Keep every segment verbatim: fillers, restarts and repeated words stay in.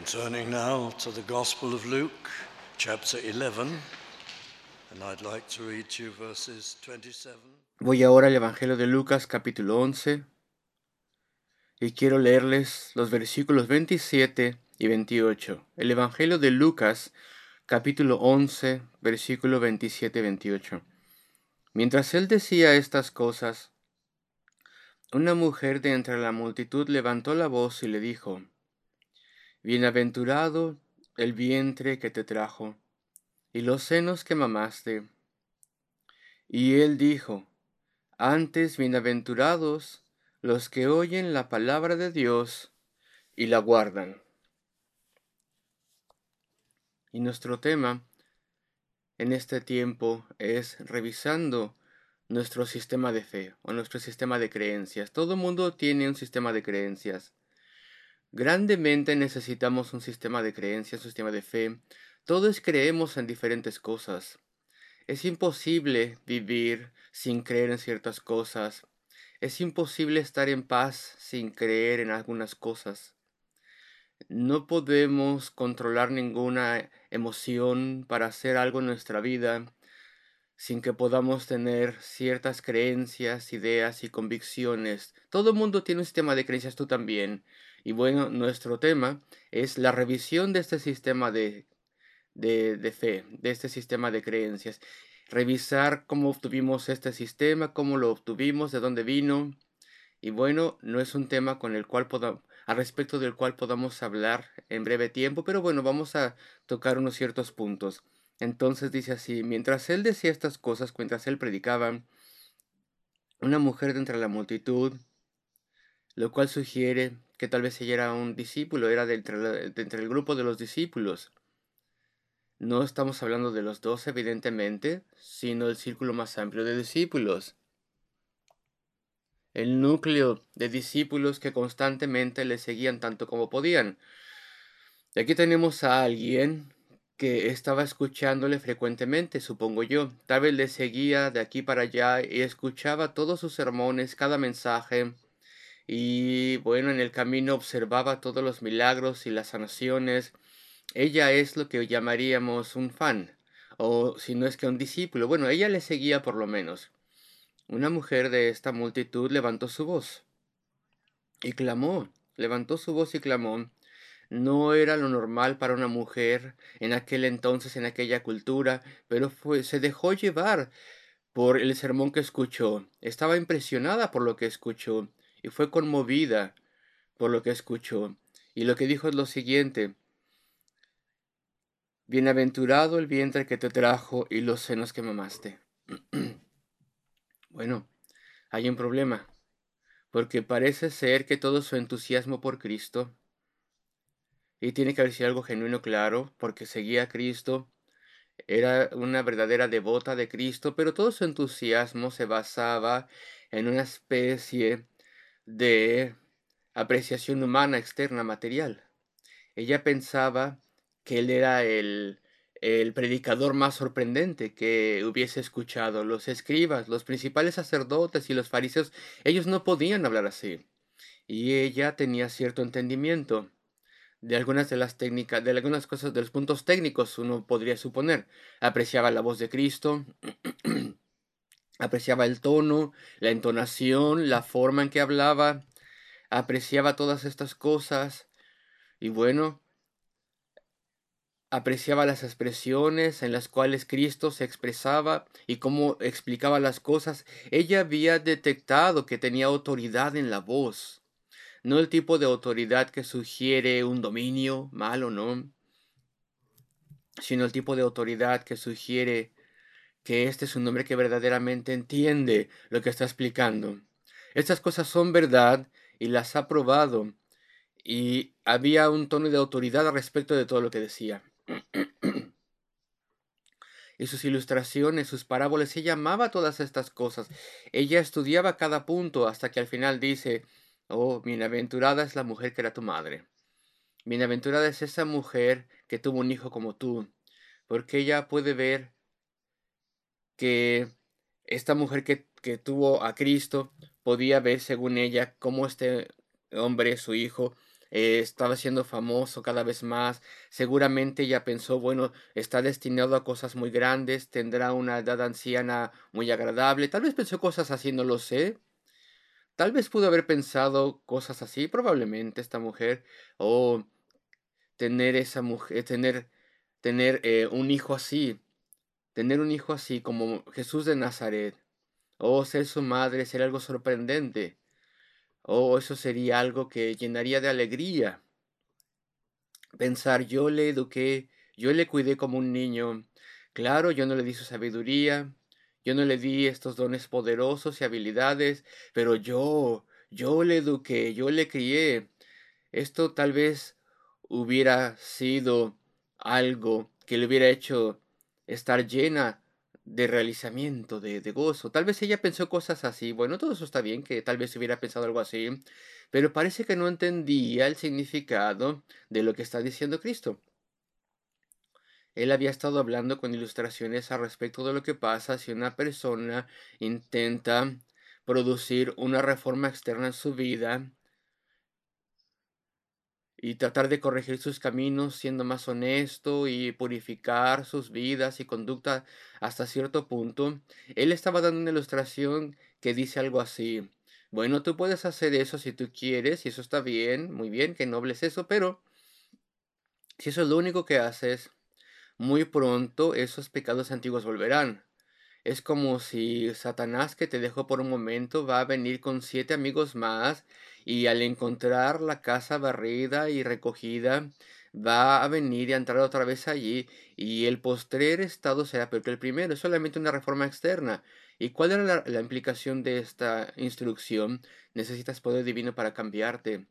I'm turning now to the Gospel of Luke, chapter eleven, and I'd like to read to you verses twenty-seven. Voy ahora al Evangelio de Lucas capítulo once y quiero leerles los versículos veintisiete y veintiocho. El Evangelio de Lucas capítulo once, versículo veintisiete y veintiocho. Mientras él decía estas cosas, una mujer de entre la multitud levantó la voz y le dijo: Bienaventurado el vientre que te trajo y los senos que mamaste. Y él dijo: Antes bienaventurados los que oyen la palabra de Dios y la guardan. Y nuestro tema en este tiempo es revisando nuestro sistema de fe o nuestro sistema de creencias. Todo mundo tiene un sistema de creencias. Grandemente necesitamos un sistema de creencias, un sistema de fe. Todos creemos en diferentes cosas. Es imposible vivir sin creer en ciertas cosas. Es imposible estar en paz sin creer en algunas cosas. No podemos controlar ninguna emoción para hacer algo en nuestra vida sin que podamos tener ciertas creencias, ideas y convicciones. Todo el mundo tiene un sistema de creencias, tú también. Y bueno, nuestro tema es la revisión de este sistema de, de, de fe, de este sistema de creencias. Revisar cómo obtuvimos este sistema, cómo lo obtuvimos, de dónde vino. Y bueno, no es un tema con el cual podamos, al respecto del cual podamos hablar en breve tiempo, pero bueno, vamos a tocar unos ciertos puntos. Entonces dice así: mientras él decía estas cosas, mientras él predicaba, una mujer de entre la multitud, lo cual sugiere que tal vez ella era un discípulo, era de entre, la- de entre el grupo de los discípulos. No estamos hablando de los dos, evidentemente, sino del círculo más amplio de discípulos. El núcleo de discípulos que constantemente le seguían tanto como podían. Y aquí tenemos a alguien que estaba escuchándole frecuentemente, supongo yo. Tal vez le seguía de aquí para allá y escuchaba todos sus sermones, cada mensaje. Y bueno, en el camino observaba todos los milagros y las sanaciones. Ella es lo que llamaríamos un fan, o si no es que un discípulo. Bueno, ella le seguía por lo menos. Una mujer de esta multitud levantó su voz y clamó, levantó su voz y clamó. No era lo normal para una mujer en aquel entonces, en aquella cultura, pero fue, se dejó llevar por el sermón que escuchó. Estaba impresionada por lo que escuchó y fue conmovida por lo que escuchó. Y lo que dijo es lo siguiente: Bienaventurado el vientre que te trajo y los senos que mamaste. Bueno, hay un problema, porque parece ser que todo su entusiasmo por Cristo, y tiene que haber sido algo genuino, claro, porque seguía a Cristo, era una verdadera devota de Cristo, pero todo su entusiasmo se basaba en una especie de apreciación humana externa material. Ella pensaba que él era el, el predicador más sorprendente que hubiese escuchado. Los escribas, los principales sacerdotes y los fariseos, ellos no podían hablar así. Y ella tenía cierto entendimiento de algunas de las técnicas, de algunas cosas, de los puntos técnicos, uno podría suponer. Apreciaba la voz de Cristo, apreciaba el tono, la entonación, la forma en que hablaba, apreciaba todas estas cosas. Y bueno, apreciaba las expresiones en las cuales Cristo se expresaba y cómo explicaba las cosas. Ella había detectado que tenía autoridad en la voz, no el tipo de autoridad que sugiere un dominio malo, ¿no? Sino el tipo de autoridad que sugiere que este es un hombre que verdaderamente entiende lo que está explicando. Estas cosas son verdad y las ha probado, y había un tono de autoridad al respecto de todo lo que decía. Y sus ilustraciones, sus parábolas, ella amaba todas estas cosas. Ella estudiaba cada punto hasta que al final dice: oh, bienaventurada es la mujer que era tu madre. Bienaventurada es esa mujer que tuvo un hijo como tú, porque ella puede ver que esta mujer que, que tuvo a Cristo podía ver, según ella, cómo este hombre, su hijo, eh, estaba siendo famoso cada vez más. Seguramente ella pensó, bueno, está destinado a cosas muy grandes, tendrá una edad anciana muy agradable. Tal vez pensó cosas así, no lo sé. Tal vez pudo haber pensado cosas así, probablemente esta mujer, o tener esa mujer, tener, tener eh, un hijo así, tener un hijo así como Jesús de Nazaret, o ser su madre, sería algo sorprendente. Oh, eso sería algo que llenaría de alegría. Pensar, yo le eduqué, yo le cuidé como un niño. Claro, yo no le di su sabiduría, yo no le di estos dones poderosos y habilidades, pero yo, yo le eduqué, yo le crié. Esto tal vez hubiera sido algo que le hubiera hecho estar llena de realizamiento, de, de gozo. Tal vez ella pensó cosas así. Bueno, todo eso está bien, que tal vez hubiera pensado algo así, pero parece que no entendía el significado de lo que está diciendo Cristo. Él había estado hablando con ilustraciones al respecto de lo que pasa si una persona intenta producir una reforma externa en su vida y tratar de corregir sus caminos siendo más honesto y purificar sus vidas y conducta hasta cierto punto. Él estaba dando una ilustración que dice algo así. Bueno, tú puedes hacer eso si tú quieres y eso está bien, muy bien, que noble es eso, pero si eso es lo único que haces, muy pronto esos pecados antiguos volverán. Es como si Satanás, que te dejó por un momento, va a venir con siete amigos más y al encontrar la casa barrida y recogida, va a venir y a entrar otra vez allí y el postrer estado será peor que el primero. Es solamente una reforma externa. ¿Y cuál era la, la implicación de esta instrucción? Necesitas poder divino para cambiarte.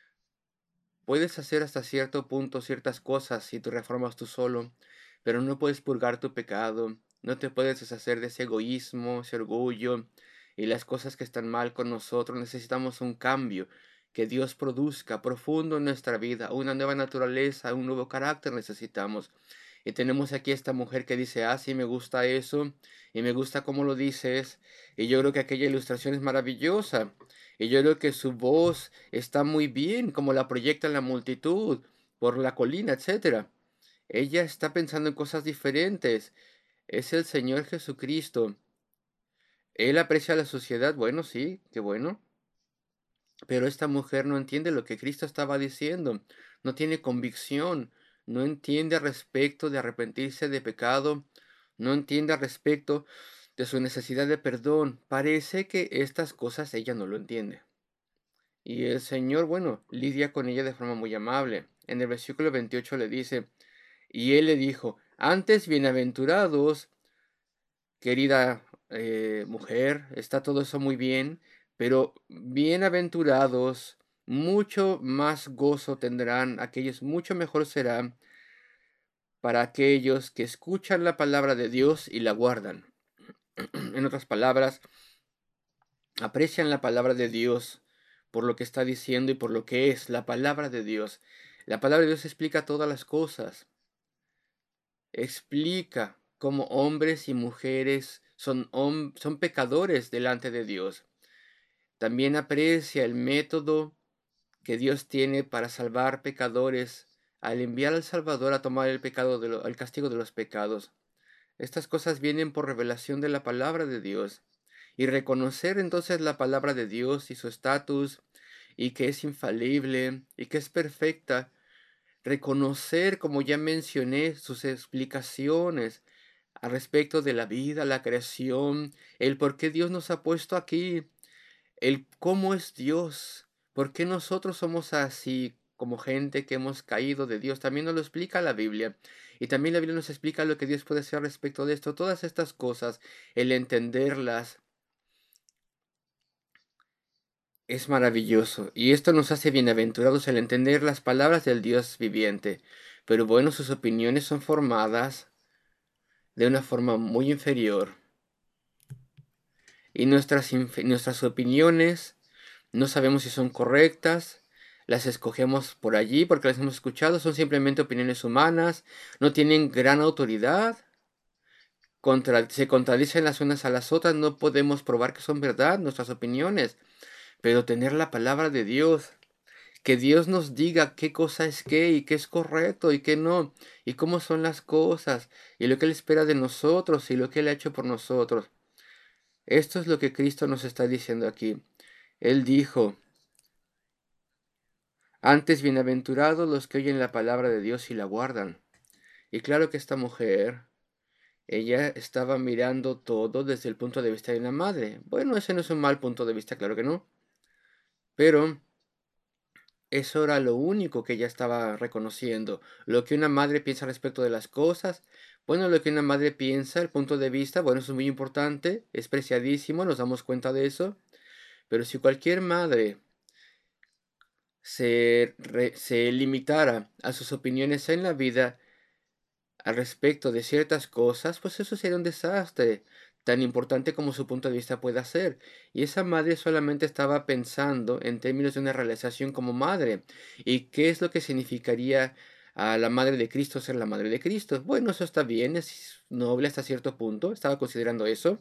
Puedes hacer hasta cierto punto ciertas cosas si tú reformas tú solo, pero no puedes purgar tu pecado, no te puedes deshacer de ese egoísmo, ese orgullo y las cosas que están mal con nosotros. Necesitamos un cambio que Dios produzca profundo en nuestra vida, una nueva naturaleza, un nuevo carácter necesitamos. Y tenemos aquí esta mujer que dice, ah, sí, me gusta eso, y me gusta cómo lo dices, y yo creo que aquella ilustración es maravillosa, y yo creo que su voz está muy bien, como la proyecta en la multitud, por la colina, etcétera. Ella está pensando en cosas diferentes. Es el Señor Jesucristo. Él aprecia a la sociedad, bueno, sí, qué bueno. Pero esta mujer no entiende lo que Cristo estaba diciendo, no tiene convicción, no entiende al respecto de arrepentirse de pecado, no entiende al respecto de su necesidad de perdón. Parece que estas cosas ella no lo entiende. Y el Señor, bueno, lidia con ella de forma muy amable. En el versículo veintiocho le dice, y él le dijo, antes bienaventurados, querida eh, mujer, está todo eso muy bien, pero bienaventurados, mucho más gozo tendrán aquellos, mucho mejor será para aquellos que escuchan la palabra de Dios y la guardan. En otras palabras, aprecian la palabra de Dios por lo que está diciendo y por lo que es la palabra de Dios. La palabra de Dios explica todas las cosas. Explica cómo hombres y mujeres son, hom- son pecadores delante de Dios. También aprecia el método que Dios tiene para salvar pecadores al enviar al Salvador a tomar el pecado de lo- el castigo de los pecados. Estas cosas vienen por revelación de la palabra de Dios. Y reconocer entonces la palabra de Dios y su estatus, y que es infalible, y que es perfecta. Reconocer, como ya mencioné, sus explicaciones al respecto de la vida, la creación, el por qué Dios nos ha puesto aquí, el cómo es Dios, por qué nosotros somos así como gente que hemos caído de Dios. También nos lo explica la Biblia. Y también la Biblia nos explica lo que Dios puede hacer respecto de esto. Todas estas cosas, el entenderlas, es maravilloso. Y esto nos hace bienaventurados al entender las palabras del Dios viviente. Pero bueno, sus opiniones son formadas de una forma muy inferior. Y nuestras, inf- nuestras opiniones no sabemos si son correctas, las escogemos por allí porque las hemos escuchado, son simplemente opiniones humanas, no tienen gran autoridad, contra- se contradicen las unas a las otras, no podemos probar que son verdad nuestras opiniones, pero tener la palabra de Dios que Dios nos diga qué cosa es qué y qué es correcto y qué no, y cómo son las cosas, y lo que Él espera de nosotros y lo que Él ha hecho por nosotros. Esto es lo que Cristo nos está diciendo aquí. Él dijo, antes bienaventurados los que oyen la palabra de Dios y la guardan. Y claro que esta mujer, ella estaba mirando todo desde el punto de vista de una madre. Bueno, ese no es un mal punto de vista, claro que no. Pero eso era lo único que ella estaba reconociendo. Lo que una madre piensa respecto de las cosas. Bueno, lo que una madre piensa, el punto de vista, bueno, eso es muy importante, es preciadísimo, nos damos cuenta de eso. Pero si cualquier madre se, re- se limitara a sus opiniones en la vida al respecto de ciertas cosas, pues eso sería un desastre, tan importante como su punto de vista pueda ser. Y esa madre solamente estaba pensando en términos de una realización como madre. ¿Y qué es lo que significaría a la madre de Cristo ser la madre de Cristo? Bueno, eso está bien, es noble hasta cierto punto, estaba considerando eso.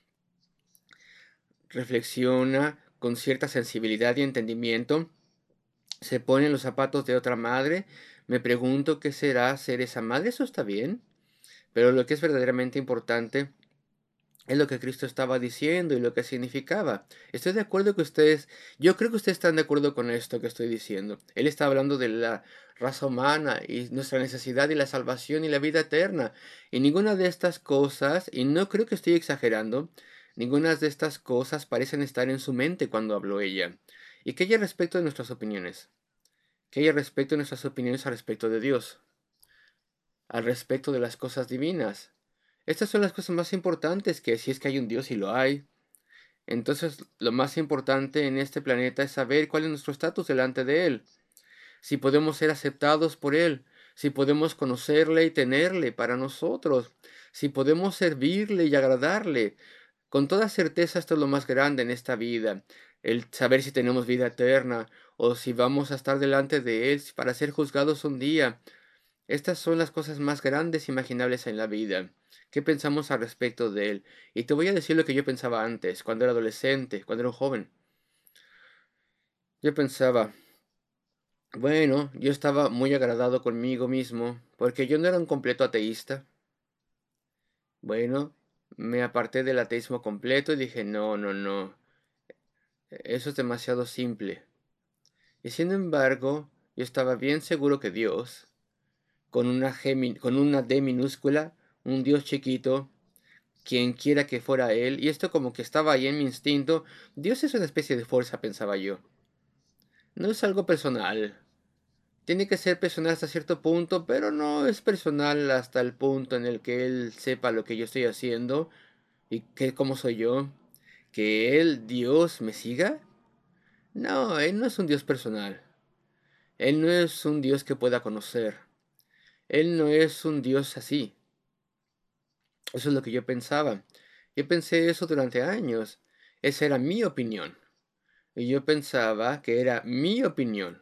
Reflexiona con cierta sensibilidad y entendimiento, se pone en los zapatos de otra madre. Me pregunto qué será ser esa madre, eso está bien. Pero lo que es verdaderamente importante es lo que Cristo estaba diciendo y lo que significaba. Estoy de acuerdo que ustedes, yo creo que ustedes están de acuerdo con esto que estoy diciendo. Él está hablando de la raza humana y nuestra necesidad y la salvación y la vida eterna. Y ninguna de estas cosas, y no creo que estoy exagerando, ninguna de estas cosas parecen estar en su mente cuando habló ella. ¿Y qué hay al respecto de nuestras opiniones? ¿Qué hay al respecto de nuestras opiniones al respecto de Dios? Al respecto de las cosas divinas. Estas son las cosas más importantes, que si es que hay un Dios y lo hay. Entonces lo más importante en este planeta es saber cuál es nuestro estatus delante de Él. Si podemos ser aceptados por Él. Si podemos conocerle y tenerle para nosotros. Si podemos servirle y agradarle. Con toda certeza esto es lo más grande en esta vida. El saber si tenemos vida eterna o si vamos a estar delante de Él para ser juzgados un día. Estas son las cosas más grandes imaginables en la vida. ¿Qué pensamos al respecto de él? Y te voy a decir lo que yo pensaba antes, cuando era adolescente, cuando era un joven. Yo pensaba, bueno, yo estaba muy agradado conmigo mismo, porque yo no era un completo ateísta. Bueno, me aparté del ateísmo completo y dije, no, no, no, eso es demasiado simple. Y sin embargo, yo estaba bien seguro que Dios, con una, G, con una D minúscula, un Dios chiquito, quien quiera que fuera él, y esto como que estaba ahí en mi instinto. Dios es una especie de fuerza, pensaba yo. No es algo personal. Tiene que ser personal hasta cierto punto, pero no es personal hasta el punto en el que él sepa lo que yo estoy haciendo y que cómo soy yo. ¿Que él, Dios, me siga? No, él no es un Dios personal. Él no es un Dios que pueda conocer. Él no es un Dios así. Eso es lo que yo pensaba. Yo pensé eso durante años. Esa era mi opinión. Y yo pensaba que era mi opinión.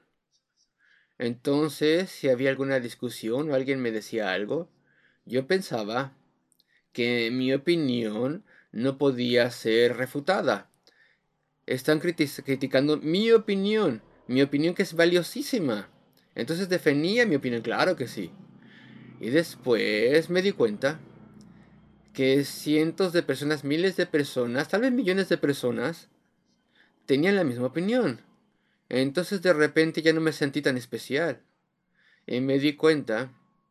Entonces, si había alguna discusión o alguien me decía algo, yo pensaba que mi opinión no podía ser refutada. Están criti- criticando mi opinión, mi opinión que es valiosísima. Entonces defendía mi opinión, claro que sí. Y después me di cuenta que cientos de personas, miles de personas, tal vez millones de personas, tenían la misma opinión. Entonces de repente ya no me sentí tan especial. Y me di cuenta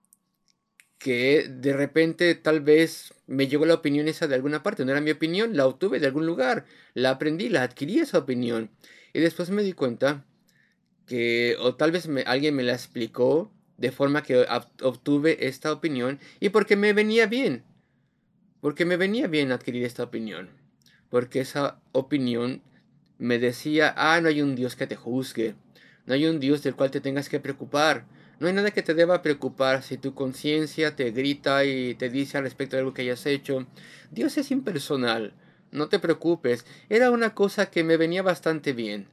que de repente tal vez me llegó la opinión esa de alguna parte. No era mi opinión, la obtuve de algún lugar. La aprendí, la adquirí esa opinión. Y después me di cuenta que, o tal vez me- alguien me la explicó de forma que ob- obtuve esta opinión y porque me venía bien. Porque me venía bien adquirir esta opinión. Porque esa opinión me decía, ah, no hay un Dios que te juzgue. No hay un Dios del cual te tengas que preocupar. No hay nada que te deba preocupar si tu conciencia te grita y te dice al respecto de algo que hayas hecho. Dios es impersonal. No te preocupes. Era una cosa que me venía bastante bien.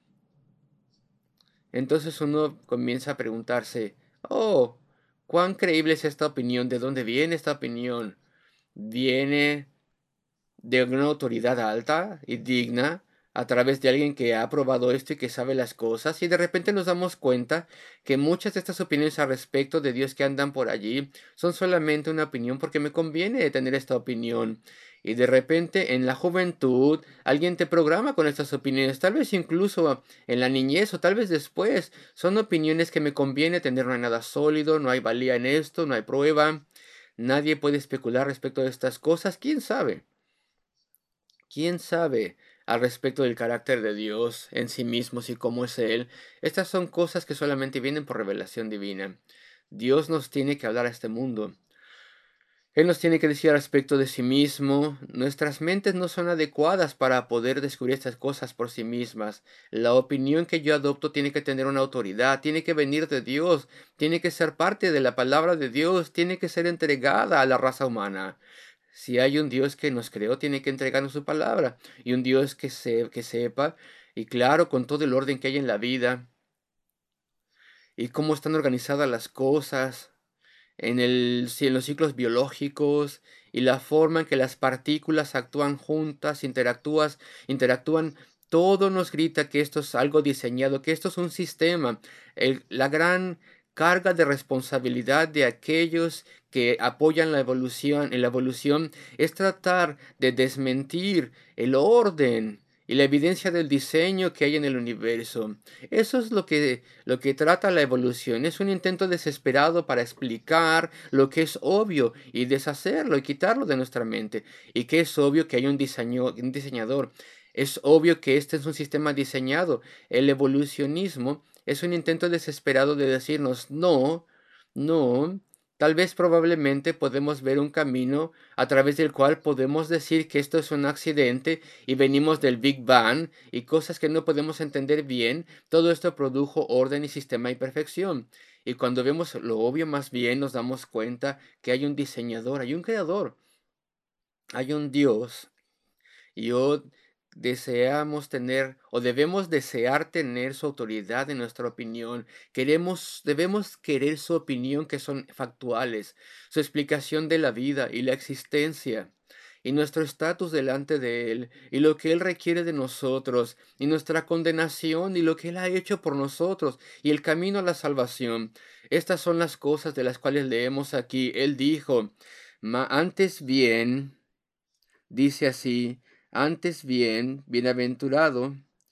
Entonces uno comienza a preguntarse, oh, ¿cuán creíble es esta opinión? ¿De dónde viene esta opinión? ¿Viene de una autoridad alta y digna, a través de alguien que ha probado esto y que sabe las cosas, y de repente nos damos cuenta que muchas de estas opiniones al respecto de Dios que andan por allí son solamente una opinión porque me conviene tener esta opinión. Y de repente en la juventud alguien te programa con estas opiniones, tal vez incluso en la niñez o tal vez después. Son opiniones que me conviene tener, no hay nada sólido, no hay valía en esto, no hay prueba. Nadie puede especular respecto de estas cosas. ¿Quién sabe? ¿Quién sabe al respecto del carácter de Dios en sí mismo y cómo es Él? Estas son cosas que solamente vienen por revelación divina. Dios nos tiene que hablar a este mundo. Él nos tiene que decir al respecto de sí mismo. Nuestras mentes no son adecuadas para poder descubrir estas cosas por sí mismas. La opinión que yo adopto tiene que tener una autoridad, tiene que venir de Dios, tiene que ser parte de la palabra de Dios, tiene que ser entregada a la raza humana. Si hay un Dios que nos creó, tiene que entregarnos su palabra. Y un Dios que, se, que sepa, y claro, con todo el orden que hay en la vida, y cómo están organizadas las cosas, en, el, en los ciclos biológicos, y la forma en que las partículas actúan juntas, interactúas, interactúan, todo nos grita que esto es algo diseñado, que esto es un sistema. El- la gran carga de responsabilidad de aquellos que apoyan la evolución, en la evolución, es tratar de desmentir el orden y la evidencia del diseño que hay en el universo. Eso es lo que, lo que trata la evolución. Es un intento desesperado para explicar lo que es obvio y deshacerlo y quitarlo de nuestra mente. Y que es obvio que hay un, diseño, un diseñador. Es obvio que este es un sistema diseñado. El evolucionismo es un intento desesperado de decirnos no, no. Tal vez probablemente podemos ver un camino a través del cual podemos decir que esto es un accidente y venimos del Big Bang y cosas que no podemos entender bien. Todo esto produjo orden y sistema y perfección. Y cuando vemos lo obvio más bien nos damos cuenta que hay un diseñador, hay un creador, hay un Dios. Y yo deseamos tener o debemos desear tener su autoridad en nuestra opinión. Queremos, debemos querer su opinión que son factuales, su explicación de la vida y la existencia y nuestro estatus delante de Él, y lo que Él requiere de nosotros, y nuestra condenación, y lo que Él ha hecho por nosotros, y el camino a la salvación. Estas son las cosas de las cuales leemos aquí. Él dijo, "Ma antes bien, dice así, antes bien, bienaventurado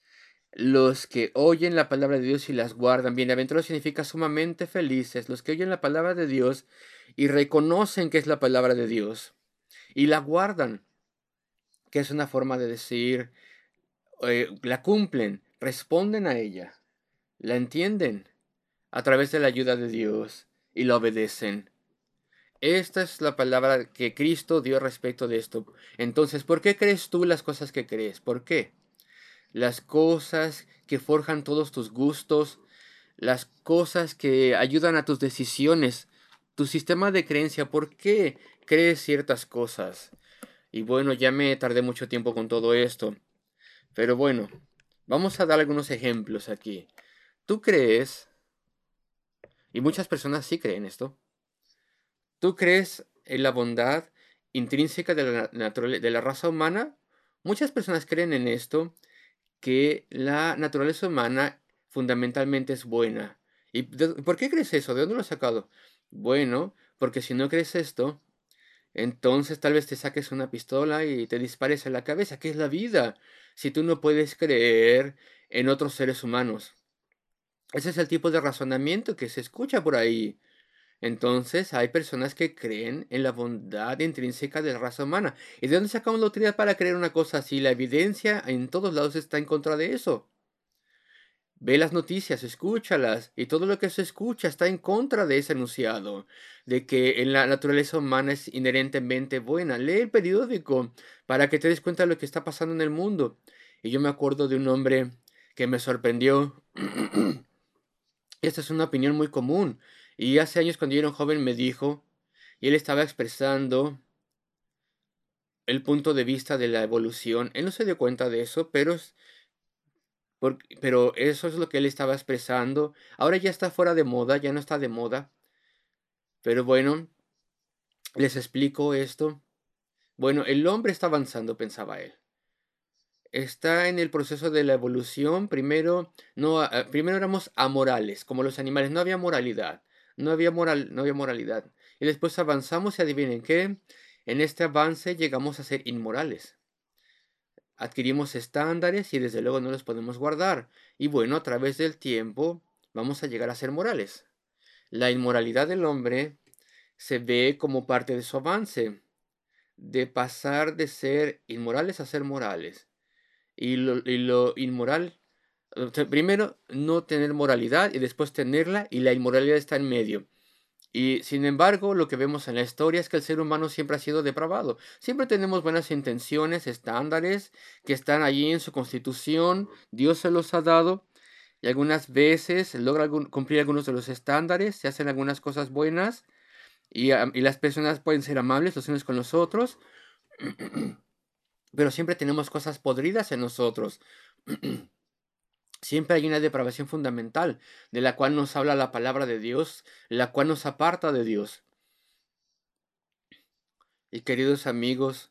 los que oyen la palabra de Dios y las guardan. Bienaventurado significa sumamente felices, los que oyen la palabra de Dios y reconocen que es la palabra de Dios y la guardan, que es una forma de decir, eh, la cumplen, responden a ella, la entienden a través de la ayuda de Dios y la obedecen. Esta es la palabra que Cristo dio respecto de esto. Entonces, ¿por qué crees tú las cosas que crees? ¿Por qué? Las cosas que forjan todos tus gustos, las cosas que ayudan a tus decisiones, tu sistema de creencia, ¿por qué crees ciertas cosas? Y bueno, ya me tardé mucho tiempo con todo esto, pero bueno, vamos a dar algunos ejemplos aquí. ¿Tú crees, y muchas personas sí creen esto, tú crees en la bondad intrínseca de la, naturale- de la raza humana? Muchas personas creen en esto, que la naturaleza humana fundamentalmente es buena. ¿Y de- por qué crees eso? ¿De dónde lo has sacado? Bueno, porque si no crees esto, entonces tal vez te saques una pistola y te dispares en la cabeza. ¿Qué es la vida? Si tú no puedes creer en otros seres humanos. Ese es el tipo de razonamiento que se escucha por ahí. Entonces hay personas que creen en la bondad intrínseca de la raza humana. ¿Y de dónde sacamos la utilidad para creer una cosa así? La evidencia en todos lados está en contra de eso. Ve las noticias, escúchalas, y todo lo que se escucha está en contra de ese enunciado, de que en la naturaleza humana es inherentemente buena. Lee el periódico para que te des cuenta de lo que está pasando en el mundo. Y yo me acuerdo de un hombre que me sorprendió. Esta es una opinión muy común. Y hace años cuando yo era un joven me dijo, y él estaba expresando el punto de vista de la evolución. Él no se dio cuenta de eso, pero Por- pero eso es lo que él estaba expresando. Ahora ya está fuera de moda, ya no está de moda. Pero bueno, les explico esto. Bueno, el hombre está avanzando, pensaba él. está en el proceso de la evolución. Primero, no, ah, primero éramos amorales, como los animales. No había moralidad. No había moral, no había moralidad. Y después avanzamos y adivinen qué. En este avance llegamos a ser inmorales. Adquirimos estándares y desde luego no los podemos guardar. Y bueno, a través del tiempo vamos a llegar a ser morales. La inmoralidad del hombre se ve como parte de su avance, de pasar de ser inmorales a ser morales. Y lo, y lo inmoral, o sea, primero no tener moralidad y después tenerla, y la inmoralidad está en medio. Y sin embargo, lo que vemos en la historia es que el ser humano siempre ha sido depravado. Siempre tenemos buenas intenciones, estándares que están allí en su constitución, Dios se los ha dado, y algunas veces logra algún- cumplir algunos de los estándares, se hacen algunas cosas buenas, y, am- y las personas pueden ser amables los unos con los otros, pero siempre tenemos cosas podridas en nosotros. Siempre hay una depravación fundamental de la cual nos habla la palabra de Dios, la cual nos aparta de Dios. Y queridos amigos,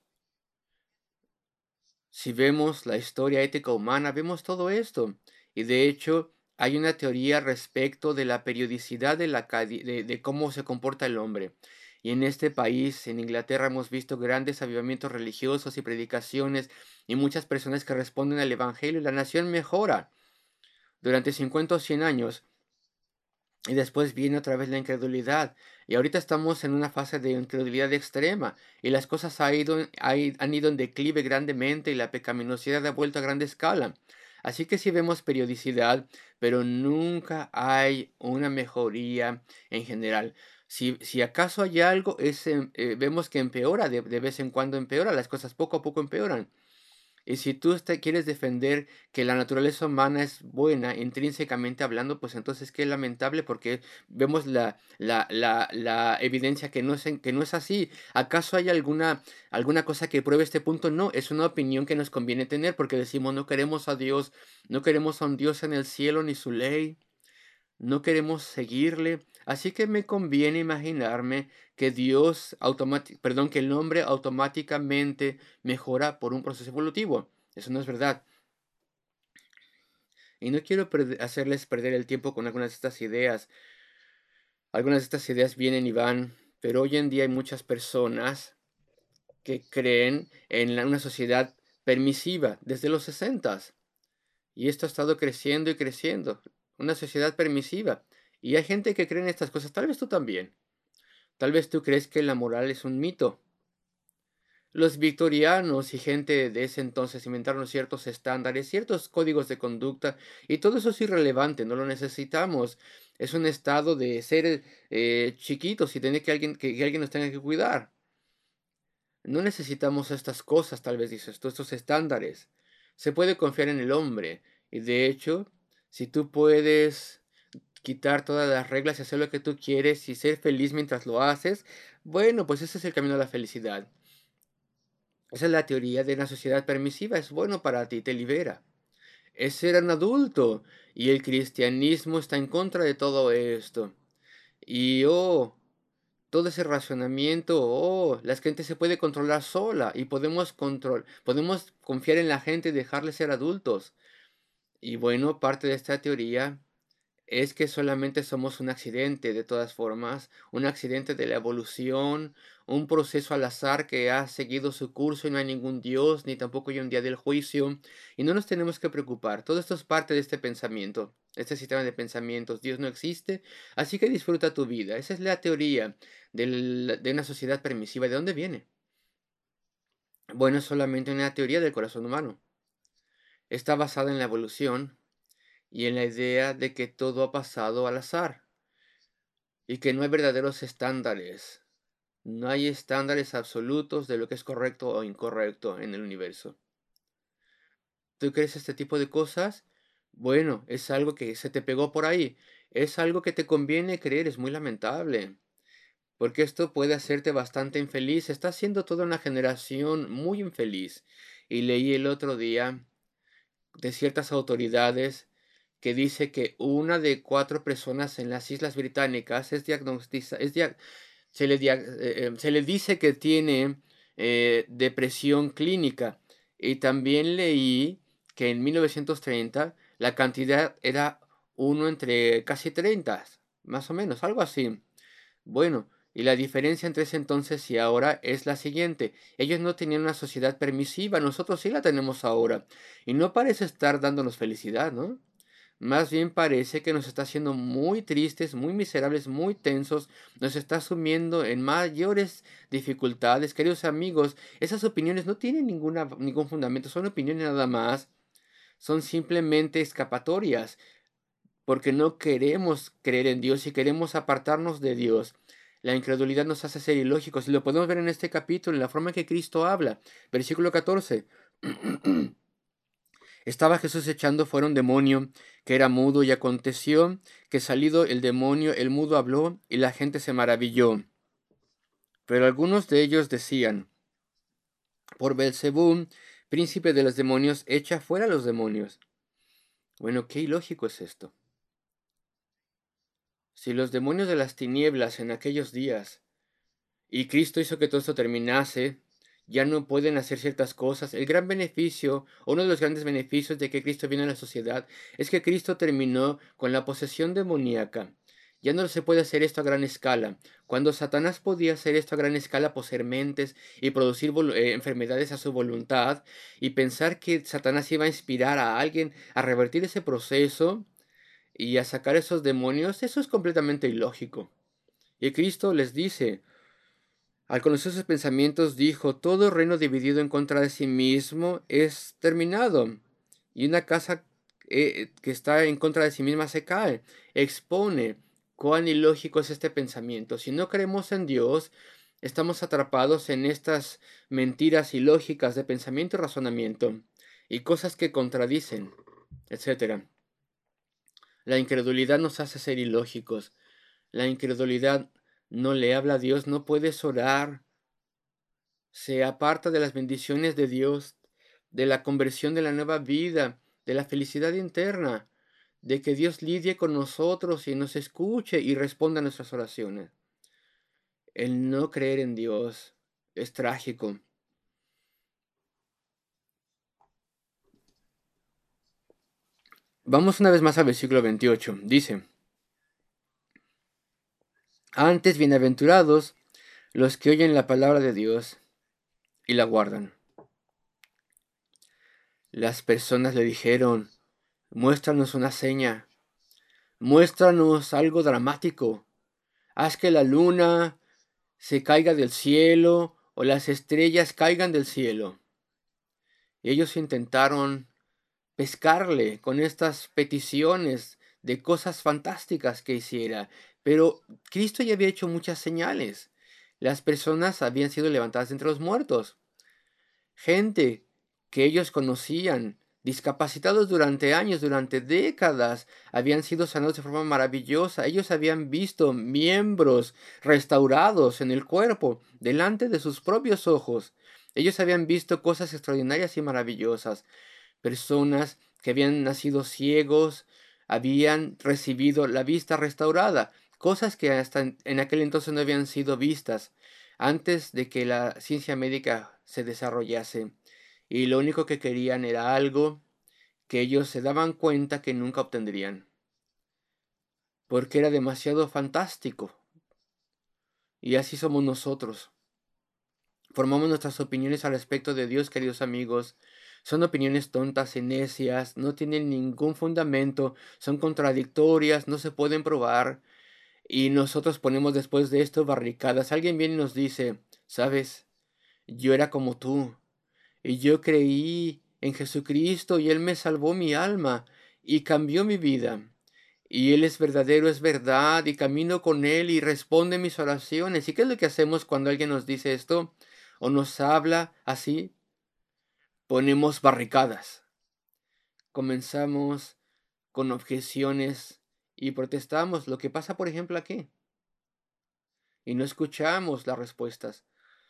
si vemos la historia ética humana, vemos todo esto. Y de hecho, hay una teoría respecto de la periodicidad de, la, cadi- de, de cómo se comporta el hombre. Y en este país, en Inglaterra, hemos visto grandes avivamientos religiosos y predicaciones y muchas personas que responden al Evangelio y la nación mejora durante cincuenta o cien años. Y después viene otra vez la incredulidad. Y ahorita estamos en una fase de incredulidad extrema. Y las cosas ha ido, ha i- han ido en declive grandemente y la pecaminosidad ha vuelto a grande escala. Así que sí vemos periodicidad, pero nunca hay una mejoría en general. Si, si acaso hay algo, es, em, eh, vemos que empeora, de, de vez en cuando empeora, las cosas poco a poco empeoran. Y si tú te quieres defender que la naturaleza humana es buena, intrínsecamente hablando, pues entonces qué lamentable porque vemos la, la, la, la evidencia que no es, en- que no es así. ¿Acaso hay alguna, alguna cosa que pruebe este punto? No, es una opinión que nos conviene tener porque decimos no queremos a Dios, no queremos a un Dios en el cielo ni su ley, no queremos seguirle. Así que me conviene imaginarme que Dios automáticamente, perdón, que el hombre automáticamente mejora por un proceso evolutivo. Eso no es verdad. Y no quiero perde- hacerles perder el tiempo con algunas de estas ideas. Algunas de estas ideas vienen y van, pero hoy en día hay muchas personas que creen en la- una sociedad permisiva desde los sesentas. Y esto ha estado creciendo y creciendo. Una sociedad permisiva. Y hay gente que cree en estas cosas. Tal vez tú también. Tal vez tú crees que la moral es un mito. Los victorianos y gente de ese entonces inventaron ciertos estándares, ciertos códigos de conducta, y todo eso es irrelevante, no lo necesitamos. Es un estado de ser eh, chiquitos y tener que alguien, que, que alguien nos tenga que cuidar. No necesitamos estas cosas, tal vez dices tú, estos estándares. Se puede confiar en el hombre. Y de hecho, si tú puedes quitar todas las reglas y hacer lo que tú quieres y ser feliz mientras lo haces, bueno, pues ese es el camino a la felicidad. Esa es la teoría de una sociedad permisiva. Es bueno para ti, te libera. Es ser un adulto. Y el cristianismo está en contra de todo esto. Y oh, todo ese racionamiento, oh, la gente se puede controlar sola y podemos control, podemos confiar en la gente y dejarles ser adultos. Y bueno, parte de esta teoría es que solamente somos un accidente, de todas formas, un accidente de la evolución, un proceso al azar que ha seguido su curso y no hay ningún Dios, ni tampoco hay un día del juicio, y no nos tenemos que preocupar. Todo esto es parte de este pensamiento, este sistema de pensamientos. Dios no existe, así que disfruta tu vida. Esa es la teoría del- de una sociedad permisiva. ¿De dónde viene? Bueno, es solamente una teoría del corazón humano. Está basada en la evolución y en la idea de que todo ha pasado al azar y que no hay verdaderos estándares. No hay estándares absolutos de lo que es correcto o incorrecto en el universo. ¿Tú crees este tipo de cosas? Bueno, es algo que se te pegó por ahí. Es algo que te conviene creer, es muy lamentable. Porque esto puede hacerte bastante infeliz. Está siendo toda una generación muy infeliz. Y leí el otro día de ciertas autoridades que dice que una de cuatro personas en las Islas Británicas es diagnosticada, es dia- se le, dia- eh, eh, se le dice que tiene eh, depresión clínica Y también leí que en mil novecientos treinta la cantidad era uno entre casi treinta, más o menos, algo así. Bueno, y la diferencia entre ese entonces y ahora es la siguiente. Ellos no tenían una sociedad permisiva, nosotros sí la tenemos ahora. Y no parece estar dándonos felicidad, ¿no? Más bien parece que nos está haciendo muy tristes, muy miserables, muy tensos, nos está sumiendo en mayores dificultades. Queridos amigos, esas opiniones no tienen ninguna, ningún fundamento, son opiniones nada más, son simplemente escapatorias, porque no queremos creer en Dios y queremos apartarnos de Dios. La incredulidad nos hace ser ilógicos y lo podemos ver en este capítulo, en la forma en que Cristo habla. Versículo catorce. Estaba Jesús echando fuera un demonio que era mudo, y aconteció que salido el demonio, el mudo habló, y la gente se maravilló. Pero algunos de ellos decían: por Beelzebú, príncipe de los demonios, echa fuera a los demonios. Bueno, qué ilógico es esto. Si los demonios de las tinieblas en aquellos días, y Cristo hizo que todo esto terminase, ya no pueden hacer ciertas cosas. El gran beneficio, o uno de los grandes beneficios de que Cristo viene a la sociedad, es que Cristo terminó con la posesión demoníaca. Ya no se puede hacer esto a gran escala. Cuando Satanás podía hacer esto a gran escala, poseer mentes y producir eh, enfermedades a su voluntad, y pensar que Satanás iba a inspirar a alguien a revertir ese proceso y a sacar esos demonios, eso es completamente ilógico. Y Cristo les dice: al conocer sus pensamientos, dijo: todo reino dividido en contra de sí mismo es terminado, y una casa eh, que está en contra de sí misma se cae. Expone cuán ilógico es este pensamiento. Si no creemos en Dios, estamos atrapados en estas mentiras ilógicas de pensamiento y razonamiento, y cosas que contradicen, etcétera. La incredulidad nos hace ser ilógicos. La incredulidad no le habla a Dios, no puedes orar. Se aparta de las bendiciones de Dios, de la conversión, de la nueva vida, de la felicidad interna, de que Dios lidie con nosotros y nos escuche y responda a nuestras oraciones. El no creer en Dios es trágico. Vamos una vez más al versículo veintiocho. Dice: antes, bienaventurados los que oyen la palabra de Dios y la guardan. Las personas le dijeron: muéstranos una seña, muéstranos algo dramático, haz que la luna se caiga del cielo o las estrellas caigan del cielo. Y ellos intentaron pescarle con estas peticiones de cosas fantásticas que hiciera, pero Cristo ya había hecho muchas señales. Las personas habían sido levantadas entre los muertos. Gente que ellos conocían, discapacitados durante años, durante décadas, habían sido sanados de forma maravillosa. Ellos habían visto miembros restaurados en el cuerpo delante de sus propios ojos. Ellos habían visto cosas extraordinarias y maravillosas. Personas que habían nacido ciegos habían recibido la vista restaurada, cosas que hasta en, en aquel entonces no habían sido vistas antes de que la ciencia médica se desarrollase. Y lo único que querían era algo que ellos se daban cuenta que nunca obtendrían, porque era demasiado fantástico. Y así somos nosotros. Formamos nuestras opiniones al respecto de Dios, queridos amigos. Son opiniones tontas y necias, no tienen ningún fundamento, son contradictorias, no se pueden probar. Y nosotros ponemos después de esto barricadas. Alguien viene y nos dice: ¿sabes? Yo era como tú, y yo creí en Jesucristo, y Él me salvó mi alma, y cambió mi vida. Y Él es verdadero, es verdad, y camino con Él, y responde mis oraciones. ¿Y qué es lo que hacemos cuando alguien nos dice esto? O nos habla así, ponemos barricadas. Comenzamos con objeciones y protestamos. Lo que pasa, por ejemplo, aquí. Y no escuchamos las respuestas.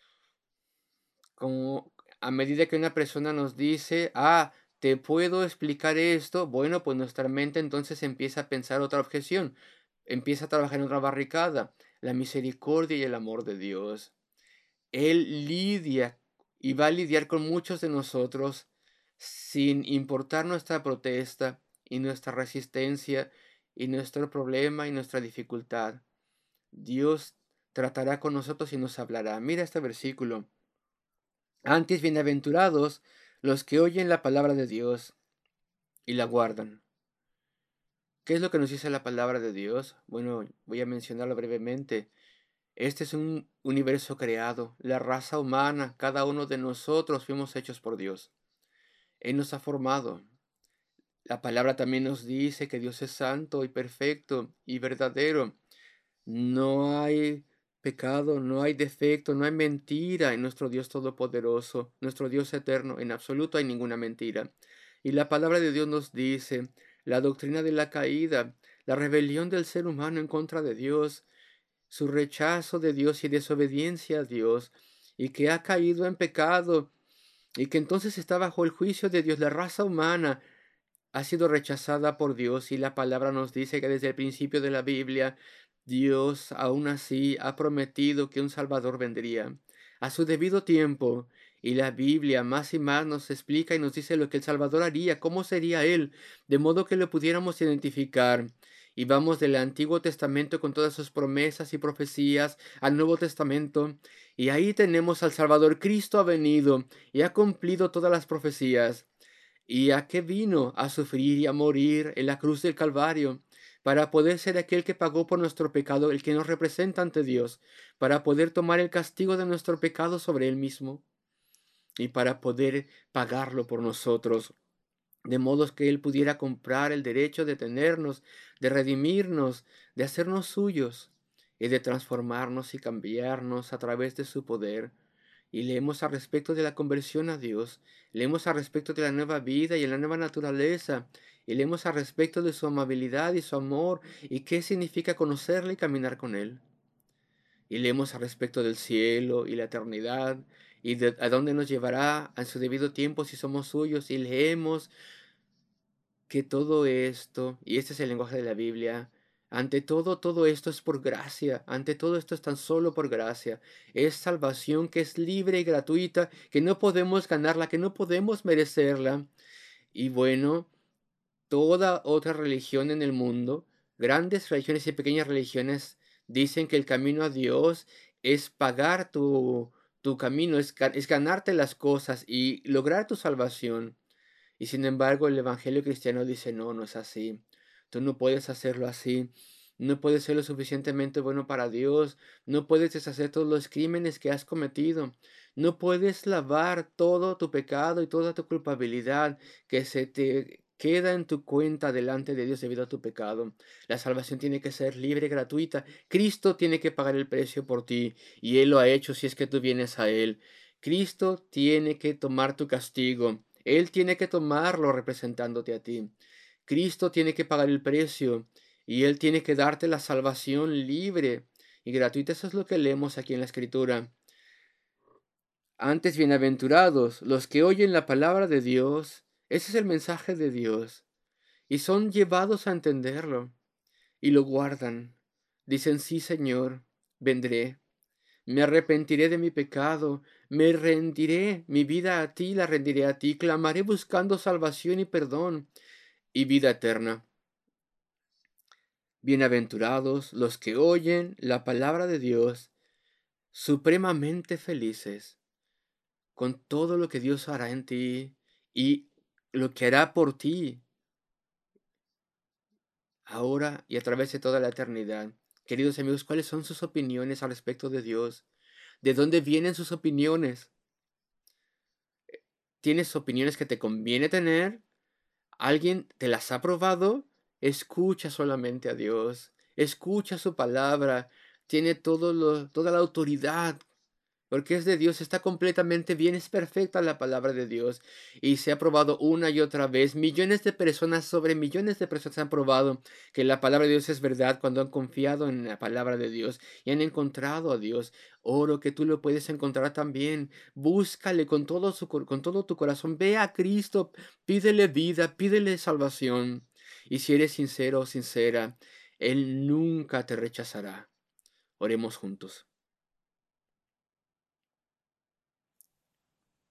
Como a medida que una persona nos dice: ah, te puedo explicar esto, bueno, pues nuestra mente entonces empieza a pensar otra objeción, empieza a trabajar en otra barricada, la misericordia y el amor de Dios. Él lidia y va a lidiar con muchos de nosotros sin importar nuestra protesta y nuestra resistencia y nuestro problema y nuestra dificultad. Dios tratará con nosotros y nos hablará. Mira este versículo. Antes, bienaventurados los que oyen la palabra de Dios y la guardan. ¿Qué es lo que nos dice la palabra de Dios? Bueno, voy a mencionarlo brevemente. Este es un universo creado, la raza humana, cada uno de nosotros fuimos hechos por Dios. Él nos ha formado. La palabra también nos dice que Dios es santo y perfecto y verdadero. No hay pecado, no hay defecto, no hay mentira en nuestro Dios todopoderoso, nuestro Dios eterno. En absoluto hay ninguna mentira. Y la palabra de Dios nos dice, la doctrina de la caída, la rebelión del ser humano en contra de Dios, su rechazo de Dios y desobediencia a Dios, y que ha caído en pecado, y que entonces está bajo el juicio de Dios. La raza humana ha sido rechazada por Dios, y la palabra nos dice que desde el principio de la Biblia, Dios aún así ha prometido que un Salvador vendría a su debido tiempo. Y la Biblia más y más nos explica y nos dice lo que el Salvador haría, cómo sería Él, de modo que lo pudiéramos identificar. Y vamos del Antiguo Testamento con todas sus promesas y profecías al Nuevo Testamento. Y ahí tenemos al Salvador. Cristo ha venido y ha cumplido todas las profecías. ¿Y a qué vino? A sufrir y a morir en la cruz del Calvario, para poder ser aquel que pagó por nuestro pecado, el que nos representa ante Dios, para poder tomar el castigo de nuestro pecado sobre Él mismo y para poder pagarlo por nosotros, de modo que Él pudiera comprar el derecho de tenernos, de redimirnos, de hacernos suyos y de transformarnos y cambiarnos a través de su poder. Y leemos al respecto de la conversión a Dios, leemos al respecto de la nueva vida y la nueva naturaleza, y leemos al respecto de su amabilidad y su amor, y qué significa conocerle y caminar con Él. Y leemos al respecto del cielo y la eternidad, y de a dónde nos llevará a su debido tiempo si somos suyos, y leemos que todo esto, y este es el lenguaje de la Biblia, ante todo, todo esto es por gracia, ante todo esto es tan solo por gracia. Es salvación que es libre y gratuita, que no podemos ganarla, que no podemos merecerla. Y bueno, toda otra religión en el mundo, grandes religiones y pequeñas religiones, dicen que el camino a Dios es pagar tu, tu camino, es, ga- es ganarte las cosas y lograr tu salvación. Y sin embargo, el Evangelio cristiano dice, no, no es así. Tú no puedes hacerlo así. No puedes ser lo suficientemente bueno para Dios. No puedes deshacer todos los crímenes que has cometido. No puedes lavar todo tu pecado y toda tu culpabilidad que se te queda en tu cuenta delante de Dios debido a tu pecado. La salvación tiene que ser libre y gratuita. Cristo tiene que pagar el precio por ti y Él lo ha hecho si es que tú vienes a Él. Cristo tiene que tomar tu castigo. Él tiene que tomarlo representándote a ti. Cristo tiene que pagar el precio y Él tiene que darte la salvación libre y gratuita. Eso es lo que leemos aquí en la Escritura. Antes, bienaventurados los que oyen la palabra de Dios. Ese es el mensaje de Dios. Y son llevados a entenderlo y lo guardan. Dicen, sí, Señor, vendré. Me arrepentiré de mi pecado, me rendiré, mi vida a ti la rendiré a ti, clamaré buscando salvación y perdón y vida eterna. Bienaventurados los que oyen la palabra de Dios, supremamente felices con todo lo que Dios hará en ti y lo que hará por ti ahora y a través de toda la eternidad. Queridos amigos, ¿cuáles son sus opiniones al respecto de Dios? ¿De dónde vienen sus opiniones? ¿Tienes opiniones que te conviene tener? ¿Alguien te las ha probado? Escucha solamente a Dios. Escucha su palabra. Tiene todo lo, toda la autoridad. Porque es de Dios, está completamente bien, es perfecta la palabra de Dios. Y se ha probado una y otra vez. Millones de personas, sobre millones de personas han probado que la palabra de Dios es verdad cuando han confiado en la palabra de Dios y han encontrado a Dios. Oro que tú lo puedes encontrar también. Búscale con todo, su, cor- con todo tu corazón. Ve a Cristo, pídele vida, pídele salvación. Y si eres sincero o sincera, Él nunca te rechazará. Oremos juntos.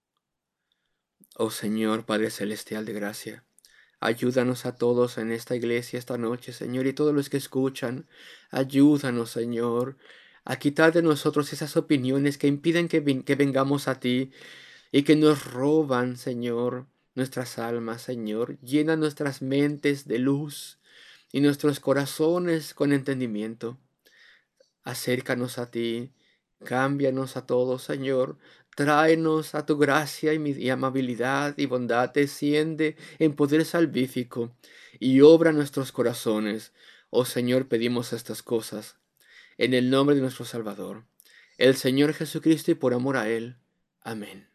Oh Señor, Padre Celestial de gracia, ayúdanos a todos en esta iglesia esta noche, Señor, y todos los que escuchan. Ayúdanos, Señor, a quitar de nosotros esas opiniones que impiden que, ven- que vengamos a ti y que nos roban, Señor, nuestras almas, Señor. Llena nuestras mentes de luz y nuestros corazones con entendimiento. Acércanos a ti, cámbianos a todos, Señor. Tráenos a tu gracia y, mi- y amabilidad y bondad. Desciende en poder salvífico y obra nuestros corazones. Oh Señor, pedimos estas cosas en el nombre de nuestro Salvador, el Señor Jesucristo, y por amor a Él. Amén.